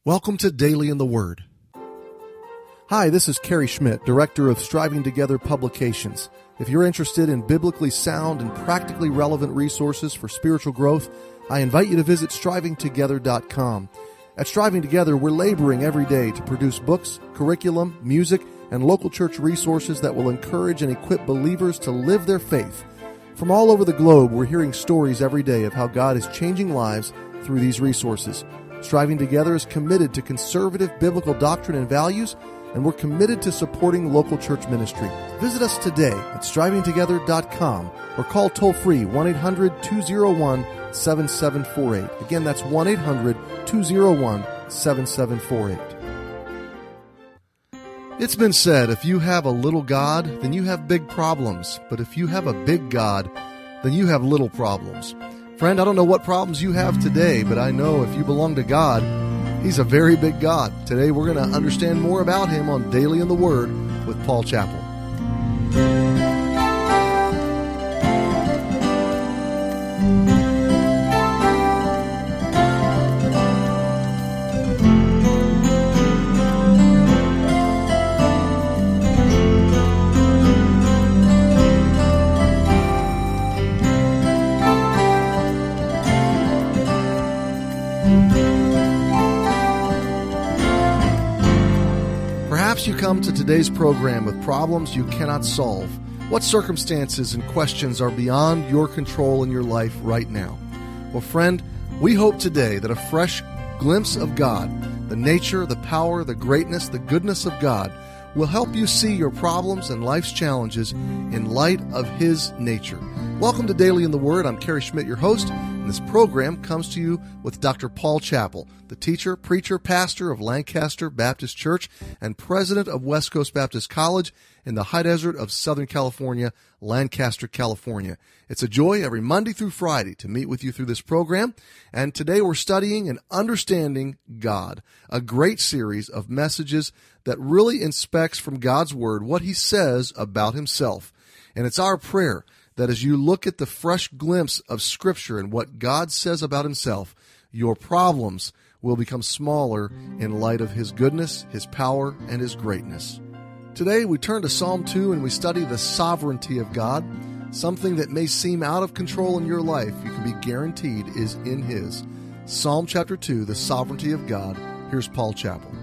Welcome to Daily in the Word. Hi, this is Kerry Schmidt, Director of Striving Together Publications. If you're interested in biblically sound and practically relevant resources for spiritual growth, I invite you to visit strivingtogether.com. At Striving Together, we're laboring every day to produce books, curriculum, music, and local church resources that will encourage and equip believers to live their faith. From all over the globe, we're hearing stories every day of how God is changing lives through these resources. Striving Together is committed to conservative biblical doctrine and values, and we're committed to supporting local church ministry. Visit us today at strivingtogether.com or call toll-free 1-800-201-7748. Again, that's 1-800-201-7748. It's been said, if you have a little God, then you have big problems. But if you have a big God, then you have little problems. Friend, I don't know what problems you have today, but I know if you belong to God, He's a very big God. Today we're going to understand more about Him on Daily in the Word with Paul Chappell. Perhaps you come to today's program with problems you cannot solve. What circumstances and questions are beyond your control in your life right now? Well, friend, we hope today that a fresh glimpse of God, the nature, the power, the greatness, the goodness of God, will help you see your problems and life's challenges in light of His nature. Welcome to Daily in the Word. I'm Kerry Schmidt, your host, and this program comes to you with Dr. Paul Chappell, the teacher, preacher, pastor of Lancaster Baptist Church and president of West Coast Baptist College in the high desert of Southern California, Lancaster, California. It's a joy every Monday through Friday to meet with you through this program, and today we're studying and understanding God, a great series of messages that really inspects from God's Word what He says about Himself. And it's our prayer that as you look at the fresh glimpse of Scripture and what God says about Himself, your problems will become smaller in light of His goodness, His power, and His greatness. Today we turn to Psalm 2 and we study the sovereignty of God. Something that may seem out of control in your life, you can be guaranteed is in His. Psalm chapter 2, the sovereignty of God. Here's Paul Chappell.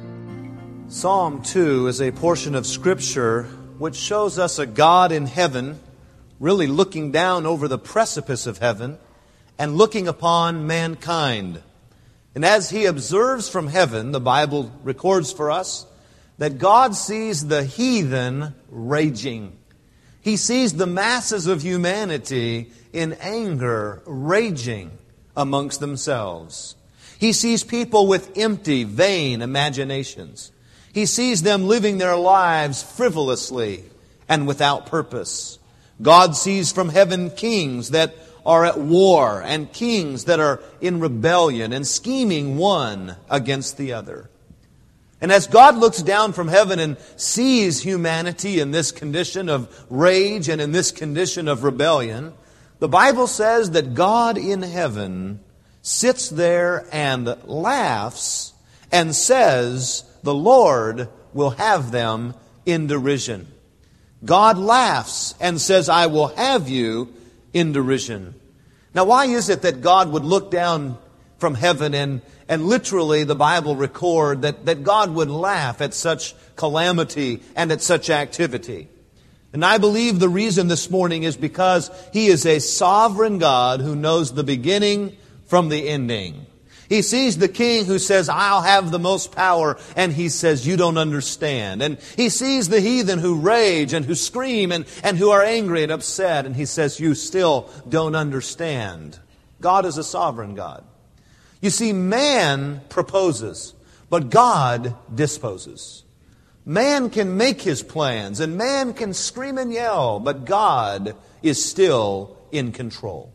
Psalm 2 is a portion of Scripture which shows us a God in heaven really looking down over the precipice of heaven and looking upon mankind. And as He observes from heaven, the Bible records for us that God sees the heathen raging. He sees the masses of humanity in anger, raging amongst themselves. He sees people with empty, vain imaginations. He sees them living their lives frivolously and without purpose. God sees from heaven kings that are at war and kings that are in rebellion and scheming one against the other. And as God looks down from heaven and sees humanity in this condition of rage and in this condition of rebellion, the Bible says that God in heaven sits there and laughs and says, the Lord will have them in derision. God laughs and says, I will have you in derision. Now, why is it that God would look down from heaven and literally the Bible record that God would laugh at such calamity and at such activity? And I believe the reason this morning is because He is a sovereign God who knows the beginning from the ending. He sees the king who says, I'll have the most power, and he says, you don't understand. And he sees the heathen who rage and who scream and who are angry and upset, and he says, you still don't understand. God is a sovereign God. You see, man proposes, but God disposes. Man can make his plans, and man can scream and yell, but God is still in control.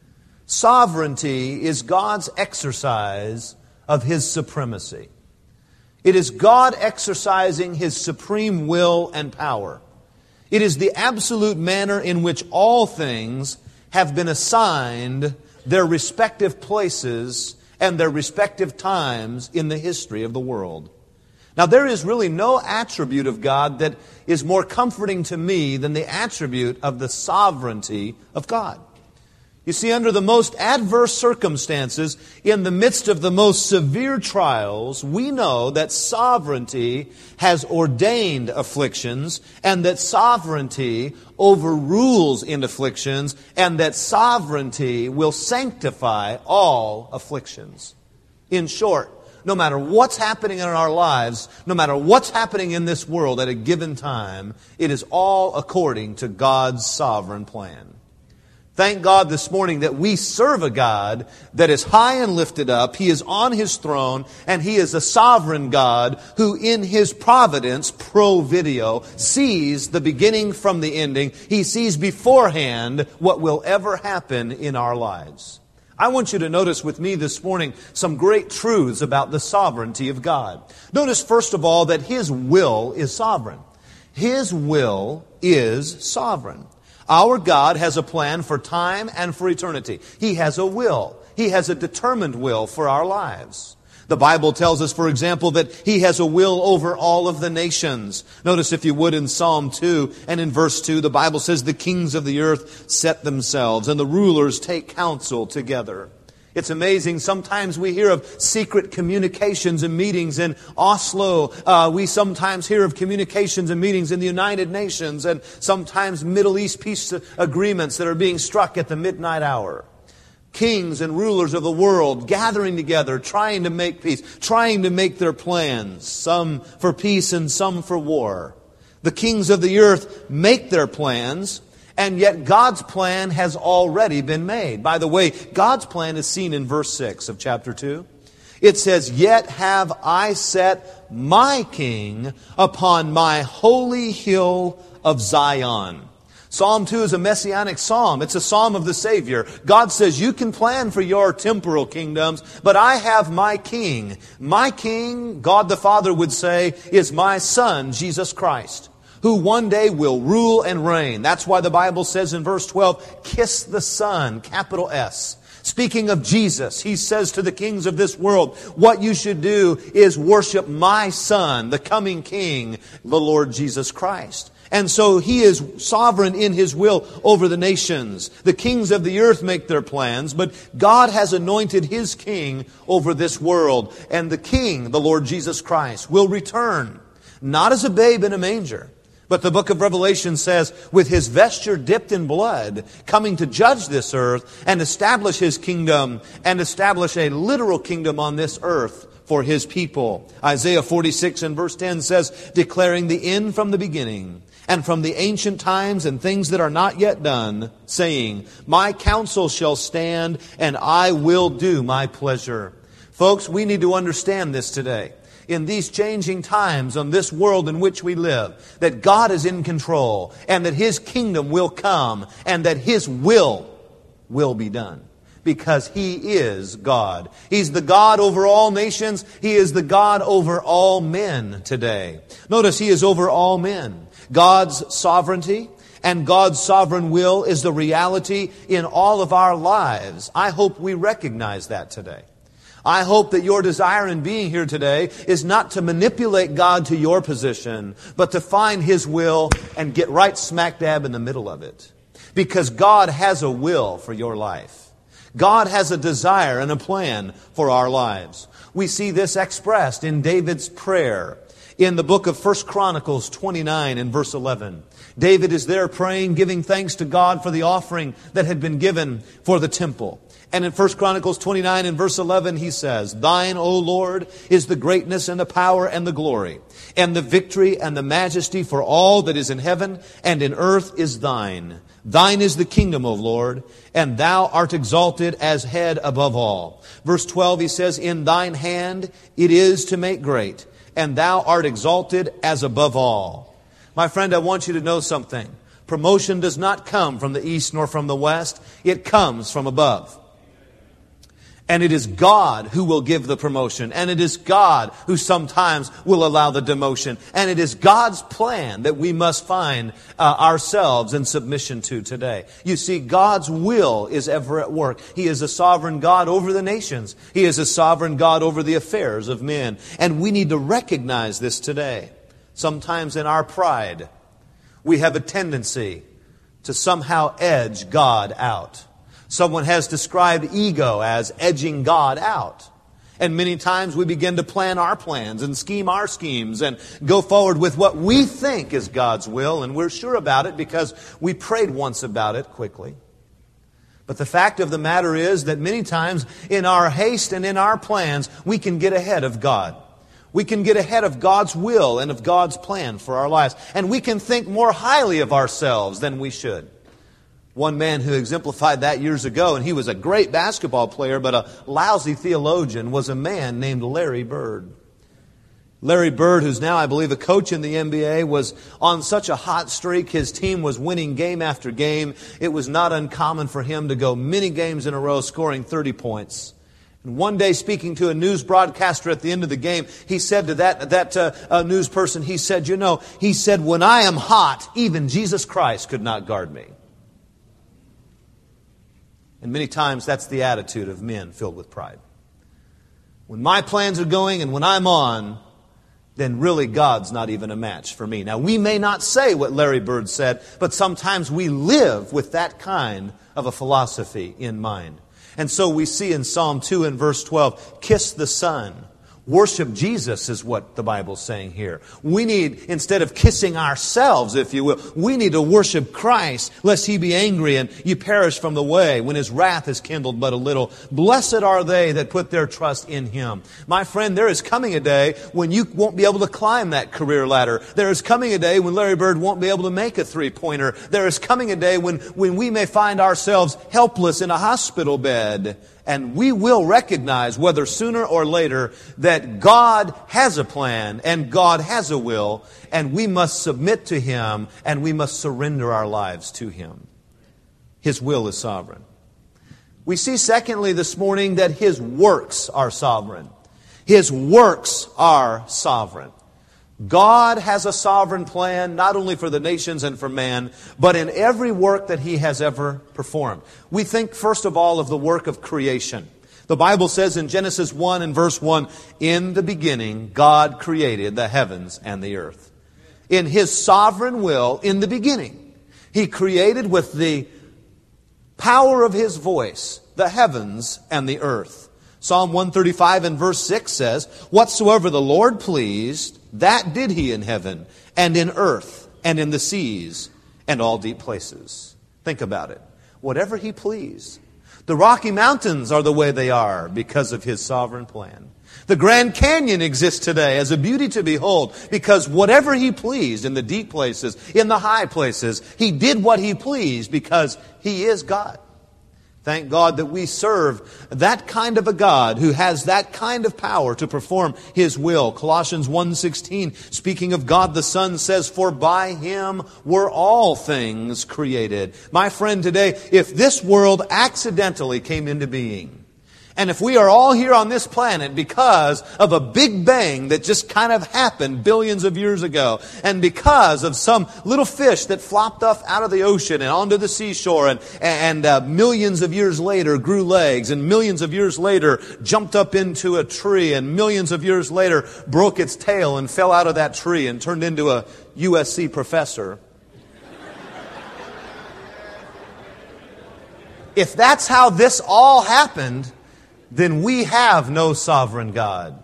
Sovereignty is God's exercise of His supremacy. It is God exercising His supreme will and power. It is the absolute manner in which all things have been assigned their respective places and their respective times in the history of the world. Now, there is really no attribute of God that is more comforting to me than the attribute of the sovereignty of God. You see, under the most adverse circumstances, in the midst of the most severe trials, we know that sovereignty has ordained afflictions, and that sovereignty overrules in afflictions, and that sovereignty will sanctify all afflictions. In short, no matter what's happening in our lives, no matter what's happening in this world at a given time, it is all according to God's sovereign plan. Thank God this morning that we serve a God that is high and lifted up. He is on His throne, and He is a sovereign God who in His providence, pro video, sees the beginning from the ending. He sees beforehand what will ever happen in our lives. I want you to notice with me this morning some great truths about the sovereignty of God. Notice first of all that His will is sovereign. His will is sovereign. Our God has a plan for time and for eternity. He has a will. He has a determined will for our lives. The Bible tells us, for example, that He has a will over all of the nations. Notice, if you would, in Psalm 2 and in verse 2, the Bible says, "The kings of the earth set themselves, and the rulers take counsel together." It's amazing. Sometimes we hear of secret communications and meetings in Oslo. We sometimes hear of communications and meetings in the United Nations, and sometimes Middle East peace agreements that are being struck at the midnight hour. Kings and rulers of the world gathering together, trying to make peace, trying to make their plans, some for peace and some for war. The kings of the earth make their plans, and yet God's plan has already been made. By the way, God's plan is seen in verse 6 of chapter 2. It says, "Yet have I set my king upon my holy hill of Zion." Psalm 2 is a messianic psalm. It's a psalm of the Savior. God says, you can plan for your temporal kingdoms, but I have my king. My king, God the Father would say, is my Son, Jesus Christ, who one day will rule and reign. That's why the Bible says in verse 12, "Kiss the Son," capital S. Speaking of Jesus, He says to the kings of this world, what you should do is worship my Son, the coming King, the Lord Jesus Christ. And so He is sovereign in His will over the nations. The kings of the earth make their plans, but God has anointed His king over this world. And the King, the Lord Jesus Christ, will return, not as a babe in a manger, but the book of Revelation says, with His vesture dipped in blood, coming to judge this earth and establish His kingdom and establish a literal kingdom on this earth for His people. Isaiah 46 and verse 10 says, declaring the end from the beginning and from the ancient times and things that are not yet done, saying, my counsel shall stand and I will do my pleasure. Folks, we need to understand this today. In these changing times on this world in which we live, that God is in control and that His kingdom will come and that His will be done. Because He is God. He's the God over all nations. He is the God over all men today. Notice He is over all men. God's sovereignty and God's sovereign will is the reality in all of our lives. I hope we recognize that today. I hope that your desire in being here today is not to manipulate God to your position, but to find His will and get right smack dab in the middle of it. Because God has a will for your life. God has a desire and a plan for our lives. We see this expressed in David's prayer in the book of 1 Chronicles 29 and verse 11. David is there praying, giving thanks to God for the offering that had been given for the temple. And in 1 Chronicles 29 and verse 11 he says, Thine, O Lord, is the greatness and the power and the glory, and the victory and the majesty, for all that is in heaven and in earth is Thine. Thine is the kingdom, O Lord, and Thou art exalted as head above all. Verse 12 he says, In Thine hand it is to make great, and Thou art exalted as above all. My friend, I want you to know something. Promotion does not come from the east nor from the west. It comes from above. And it is God who will give the promotion. And it is God who sometimes will allow the demotion. And it is God's plan that we must find ourselves in submission to today. You see, God's will is ever at work. He is a sovereign God over the nations. He is a sovereign God over the affairs of men. And we need to recognize this today. Sometimes in our pride, we have a tendency to somehow edge God out. Someone has described ego as edging God out. And many times we begin to plan our plans and scheme our schemes and go forward with what we think is God's will. And we're sure about it because we prayed once about it quickly. But the fact of the matter is that many times in our haste and in our plans, we can get ahead of God. We can get ahead of God's will and of God's plan for our lives. And we can think more highly of ourselves than we should. One man who exemplified that years ago, and he was a great basketball player, but a lousy theologian, was a man named Larry Bird. Larry Bird, who's now, I believe, a coach in the NBA, was on such a hot streak. His team was winning game after game. It was not uncommon for him to go many games in a row scoring 30 points. And one day, speaking to a news broadcaster at the end of the game, he said to that news person, he said, when I am hot, even Jesus Christ could not guard me. And many times that's the attitude of men filled with pride. When my plans are going and when I'm on, then really God's not even a match for me. Now, we may not say what Larry Bird said, but sometimes we live with that kind of a philosophy in mind. And so we see in Psalm 2 and verse 12, kiss the Son. Worship Jesus is what the Bible's saying here. We need, instead of kissing ourselves, if you will, we need to worship Christ, lest He be angry and you perish from the way when His wrath is kindled but a little. Blessed are they that put their trust in Him. My friend, there is coming a day when you won't be able to climb that career ladder. There is coming a day when Larry Bird won't be able to make a three-pointer. There is coming a day when we may find ourselves helpless in a hospital bed. And we will recognize, whether sooner or later, that God has a plan and God has a will, and we must submit to Him and we must surrender our lives to Him. His will is sovereign. We see, secondly, this morning that His works are sovereign. His works are sovereign. God has a sovereign plan, not only for the nations and for man, but in every work that He has ever performed. We think, first of all, of the work of creation. The Bible says in Genesis 1 and verse 1, in the beginning, God created the heavens and the earth. In His sovereign will, in the beginning, He created with the power of His voice the heavens and the earth. Psalm 135 and verse 6 says, whatsoever the Lord pleased, that did He in heaven and in earth and in the seas and all deep places. Think about it. Whatever He pleased. The Rocky Mountains are the way they are because of His sovereign plan. The Grand Canyon exists today as a beauty to behold because whatever He pleased in the deep places, in the high places, He did what He pleased because He is God. Thank God that we serve that kind of a God who has that kind of power to perform His will. Colossians 1:16, speaking of God the Son, says, for by Him were all things created. My friend, today, if this world accidentally came into being, and if we are all here on this planet because of a big bang that just kind of happened billions of years ago, and because of some little fish that flopped off out of the ocean and onto the seashore, and millions of years later grew legs, and millions of years later jumped up into a tree, and millions of years later broke its tail and fell out of that tree and turned into a USC professor. If that's how this all happened, then we have no sovereign God.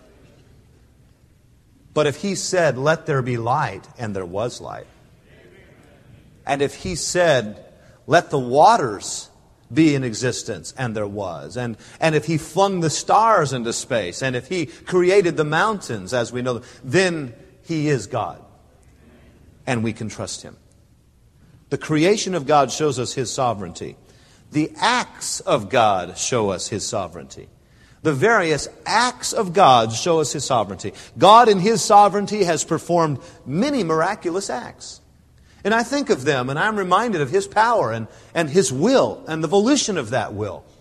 But if He said, let there be light, and there was light. And if He said, let the waters be in existence, and there was. And if He flung the stars into space, and if He created the mountains, as we know, then He is God. And we can trust Him. The creation of God shows us His sovereignty. The acts of God show us His sovereignty. The various acts of God show us His sovereignty. God in His sovereignty has performed many miraculous acts. And I think of them and I'm reminded of His power and His will and the volition of that will.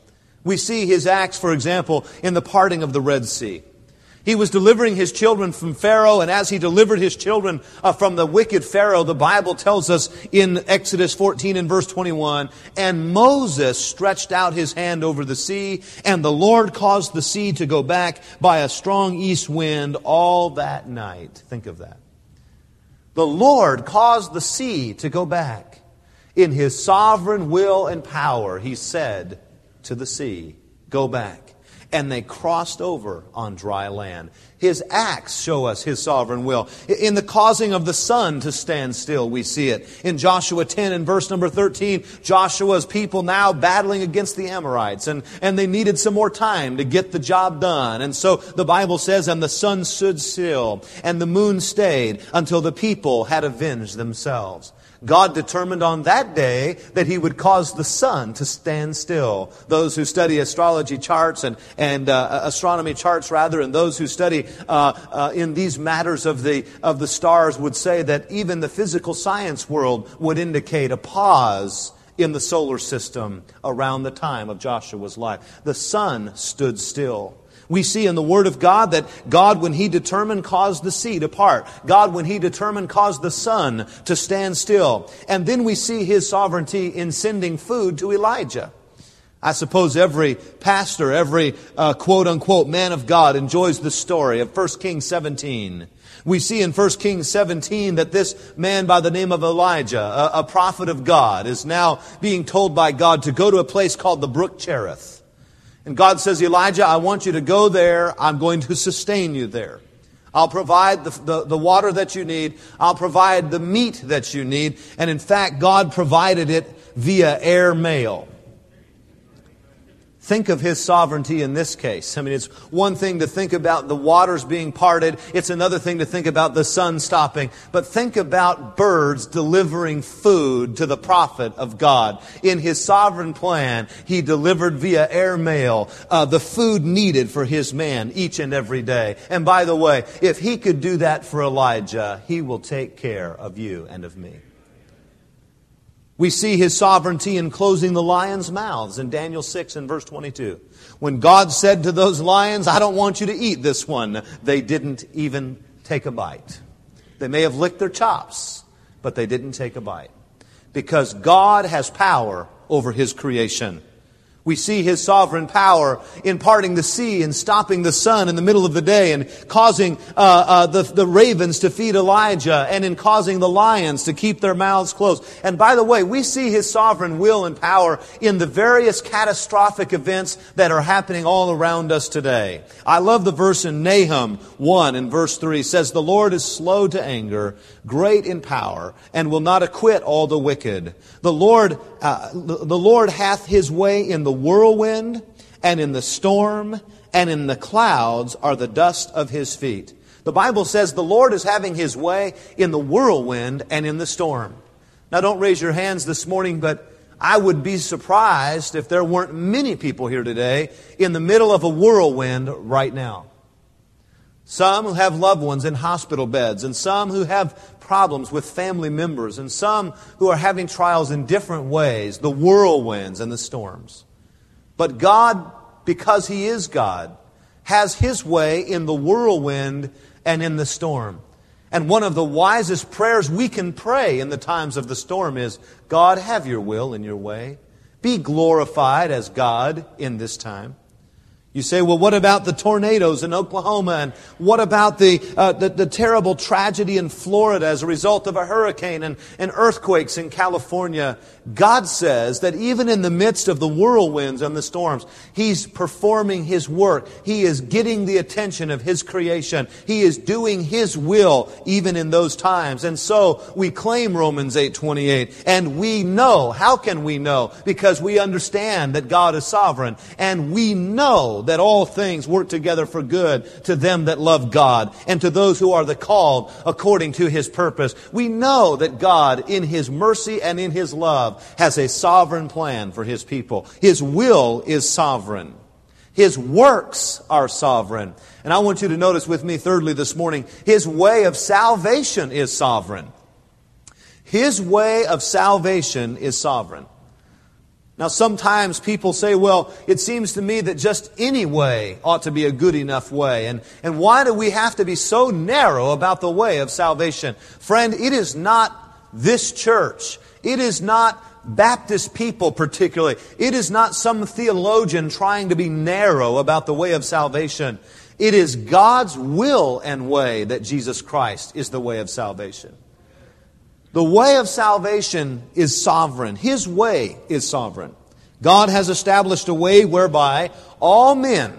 We see His acts, for example, in the parting of the Red Sea. He was delivering His children from Pharaoh, and as He delivered His children from the wicked Pharaoh, the Bible tells us in Exodus 14 and verse 21, "And Moses stretched out his hand over the sea, and the Lord caused the sea to go back by a strong east wind all that night." Think of that. The Lord caused the sea to go back. In His sovereign will and power, He said to the sea, "Go back." And they crossed over on dry land. His acts show us His sovereign will. In the causing of the sun to stand still, we see it. In Joshua 10 and verse number 13, Joshua's people now battling against the Amorites. And they needed some more time to get the job done. And so the Bible says, "And the sun stood still, and the moon stayed, until the people had avenged themselves." God determined on that day that He would cause the sun to stand still. Those who study astrology charts and astronomy charts rather, and those who study in these matters of the stars would say that even the physical science world would indicate a pause in the solar system around the time of Joshua's life. The sun stood still. We see in the Word of God that God, when He determined, caused the sea to part. God, when He determined, caused the sun to stand still. And then we see His sovereignty in sending food to Elijah. I suppose every pastor, every quote-unquote man of God enjoys the story of 1 Kings 17. We see in 1 Kings 17 that this man by the name of Elijah, a prophet of God, is now being told by God to go to a place called the Brook Cherith. And God says, "Elijah, I want you to go there. I'm going to sustain you there. I'll provide the water that you need. I'll provide the meat that you need." And in fact, God provided it via air mail. Think of His sovereignty in this case. I mean, it's one thing to think about the waters being parted. It's another thing to think about the sun stopping. But think about birds delivering food to the prophet of God. In His sovereign plan, He delivered via air mail the food needed for His man each and every day. And by the way, if He could do that for Elijah, He will take care of you and of me. We see His sovereignty in closing the lions' mouths in Daniel 6 and verse 22. When God said to those lions, "I don't want you to eat this one," they didn't even take a bite. They may have licked their chops, but they didn't take a bite. Because God has power over His creation. We see His sovereign power in parting the sea and stopping the sun in the middle of the day and causing the ravens to feed Elijah and in causing the lions to keep their mouths closed. And by the way, we see His sovereign will and power in the various catastrophic events that are happening all around us today. I love the verse in Nahum 1 and verse 3. It says, "The Lord is slow to anger, great in power, and will not acquit all the wicked. The Lord hath His way in the whirlwind, and in the storm, and in the clouds are the dust of His feet." The Bible says the Lord is having His way in the whirlwind and in the storm. Now, don't raise your hands this morning, but I would be surprised if there weren't many people here today in the middle of a whirlwind right now. Some who have loved ones in hospital beds, and some who have problems with family members, and some who are having trials in different ways, the whirlwinds and the storms. But God, because He is God, has His way in the whirlwind and in the storm. And one of the wisest prayers we can pray in the times of the storm is, "God, have your will in your way. Be glorified as God in this time." You say, "Well, what about the tornadoes in Oklahoma? And what about the terrible tragedy in Florida as a result of a hurricane and earthquakes in California?" God says that even in the midst of the whirlwinds and the storms, He's performing His work. He is getting the attention of His creation. He is doing His will even in those times. And so we claim Romans 8:28. And we know. How can we know? Because we understand that God is sovereign. And we know that all things work together for good to them that love God and to those who are the called according to His purpose. We know that God, in His mercy and in His love, has a sovereign plan for His people. His will is sovereign. His works are sovereign. And I want you to notice with me, thirdly, this morning, His way of salvation is sovereign. His way of salvation is sovereign. Now, sometimes people say, well, it seems to me that just any way ought to be a good enough way. And why do we have to be so narrow about the way of salvation? Friend, it is not this church. It is not Baptist people particularly. It is not some theologian trying to be narrow about the way of salvation. It is God's will and way that Jesus Christ is the way of salvation. The way of salvation is sovereign. His way is sovereign. God has established a way whereby all men,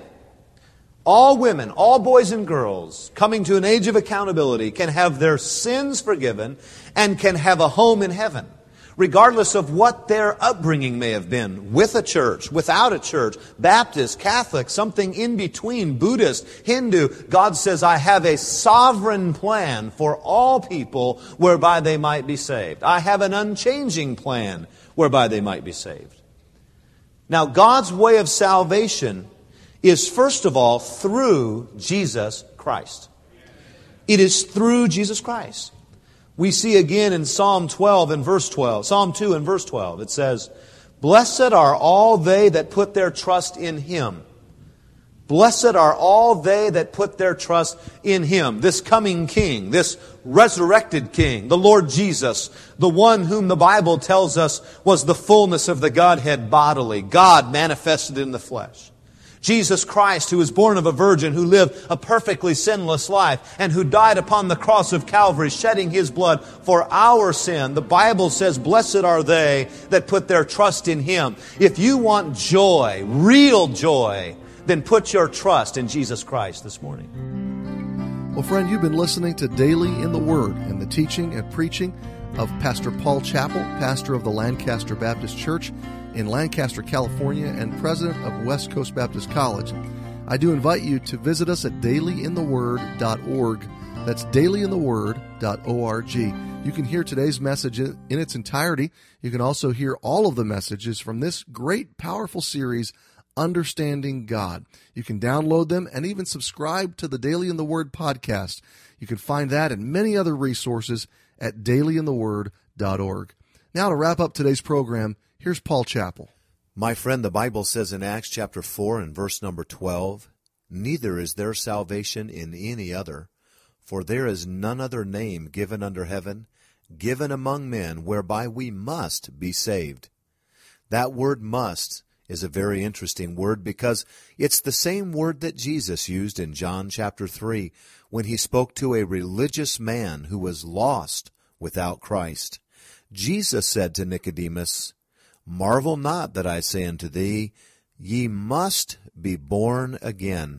all women, all boys and girls coming to an age of accountability can have their sins forgiven and can have a home in heaven, regardless of what their upbringing may have been, with a church, without a church, Baptist, Catholic, something in between, Buddhist, Hindu. God says, I have a sovereign plan for all people whereby they might be saved. I have an unchanging plan whereby they might be saved. Now, God's way of salvation is, first of all, through Jesus Christ. It is through Jesus Christ. We see again in Psalm 12 and verse 12, Psalm 2 and verse 12, it says, Blessed are all they that put their trust in Him. Blessed are all they that put their trust in Him. This coming King, this resurrected King, the Lord Jesus, the one whom the Bible tells us was the fullness of the Godhead bodily, God manifested in the flesh. Jesus Christ, who was born of a virgin, who lived a perfectly sinless life, and who died upon the cross of Calvary, shedding His blood for our sin. The Bible says, Blessed are they that put their trust in Him. If you want joy, real joy, then put your trust in Jesus Christ this morning. Well, friend, you've been listening to Daily in the Word and the teaching and preaching of Pastor Paul Chappell, pastor of the Lancaster Baptist Church in Lancaster, California, and president of West Coast Baptist College. I do invite you to visit us at dailyintheword.org. That's dailyintheword.org. You can hear today's message in its entirety. You can also hear all of the messages from this great, powerful series, Understanding God. You can download them and even subscribe to the Daily in the Word podcast. You can find that and many other resources at dailyintheword.org. Now, to wrap up today's program, here's Paul Chappell. My friend, the Bible says in Acts chapter 4 and verse number 12, Neither is there salvation in any other, for there is none other name given under heaven, given among men, whereby we must be saved. That word must is a very interesting word because it's the same word that Jesus used in John chapter 3 when He spoke to a religious man who was lost without Christ. Jesus said to Nicodemus, Marvel not that I say unto thee, Ye must be born again.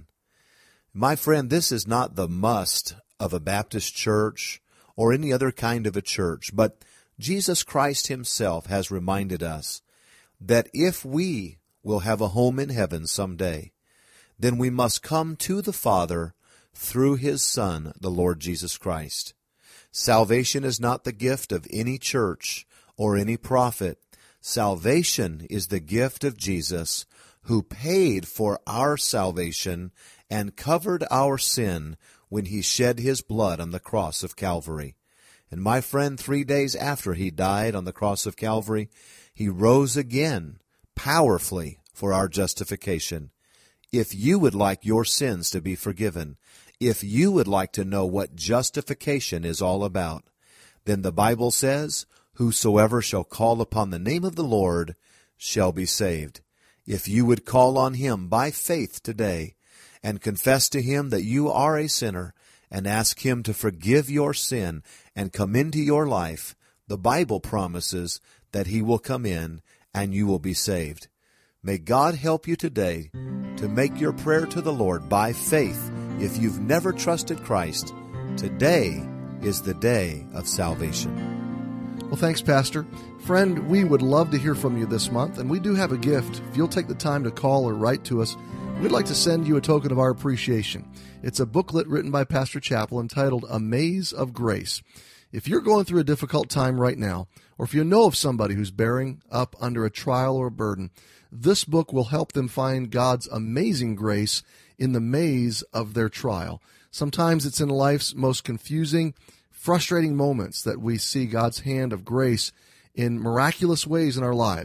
My friend, this is not the must of a Baptist church or any other kind of a church, but Jesus Christ Himself has reminded us that if we will have a home in heaven someday, then we must come to the Father through His Son, the Lord Jesus Christ. Salvation is not the gift of any church or any prophet. Salvation is the gift of Jesus, who paid for our salvation and covered our sin when He shed His blood on the cross of Calvary. And my friend, 3 days after He died on the cross of Calvary, He rose again powerfully for our justification. If you would like your sins to be forgiven, if you would like to know what justification is all about, then the Bible says, Whosoever shall call upon the name of the Lord shall be saved. If you would call on Him by faith today and confess to Him that you are a sinner and ask Him to forgive your sin and come into your life, the Bible promises that He will come in and you will be saved. May God help you today to make your prayer to the Lord by faith. If you've never trusted Christ, today is the day of salvation. Well, thanks, Pastor. Friend, we would love to hear from you this month, and we do have a gift. If you'll take the time to call or write to us, we'd like to send you a token of our appreciation. It's a booklet written by Pastor Chappell entitled A Maze of Grace. If you're going through a difficult time right now, or if you know of somebody who's bearing up under a trial or a burden, this book will help them find God's amazing grace in the maze of their trial. Sometimes it's in life's most confusing, frustrating moments that we see God's hand of grace in miraculous ways in our lives.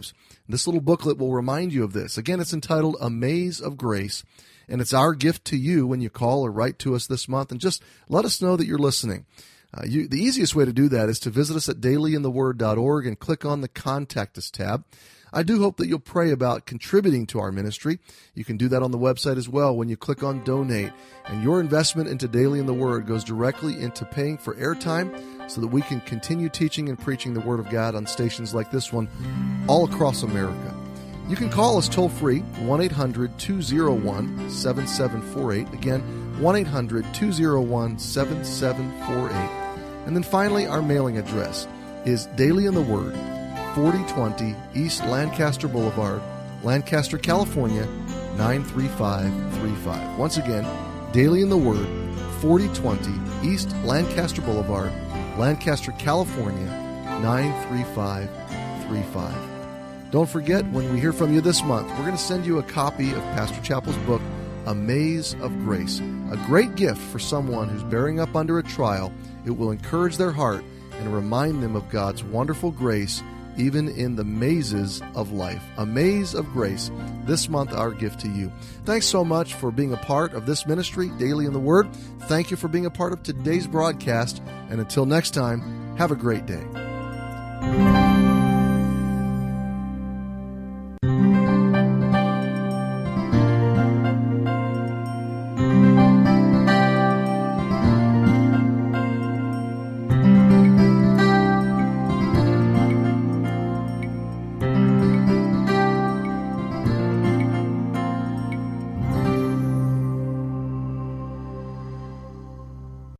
This little booklet will remind you of this. Again, it's entitled A Maze of Grace, and it's our gift to you when you call or write to us this month, and just let us know that you're listening. The easiest way to do that is to visit us at dailyintheword.org and click on the Contact Us tab. I do hope that you'll pray about contributing to our ministry. You can do that on the website as well when you click on Donate, and your investment into Daily in the Word goes directly into paying for airtime so that we can continue teaching and preaching the Word of God on stations like this one all across America. You can call us toll-free, 1-800-201-7748. Again, 1-800-201-7748. And then finally, our mailing address is Daily in the Word, 4020 East Lancaster Boulevard, Lancaster, California, 93535. Once again, Daily in the Word, 4020 East Lancaster Boulevard, Lancaster, California, 93535. Don't forget, when we hear from you this month, we're going to send you a copy of Pastor Chappell's book, A Maze of Grace, a great gift for someone who's bearing up under a trial. It will encourage their heart and remind them of God's wonderful grace, even in the mazes of life. A Maze of Grace, this month our gift to you. Thanks so much for being a part of this ministry, Daily in the Word. Thank you for being a part of today's broadcast, and until next time, have a great day.